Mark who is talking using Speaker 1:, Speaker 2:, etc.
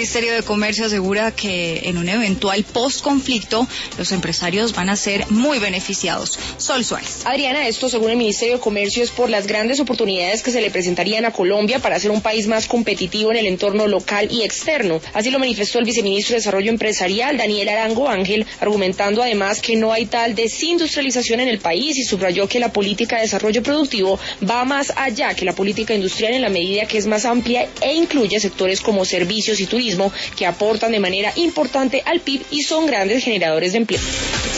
Speaker 1: Ministerio de Comercio asegura que en un eventual post-conflicto los empresarios van a ser muy beneficiados. Sol Suárez.
Speaker 2: Adriana, esto según el Ministerio de Comercio es por las grandes oportunidades que se le presentarían a Colombia para ser un país más competitivo en el entorno local y externo. Así lo manifestó el viceministro de Desarrollo Empresarial, Daniel Arango Ángel, argumentando además que no hay tal desindustrialización en el país y subrayó que la política de desarrollo productivo va más allá que la política industrial en la medida que es más amplia e incluye sectores como servicios y turismo que aportan de manera importante al PIB y son grandes generadores de empleo.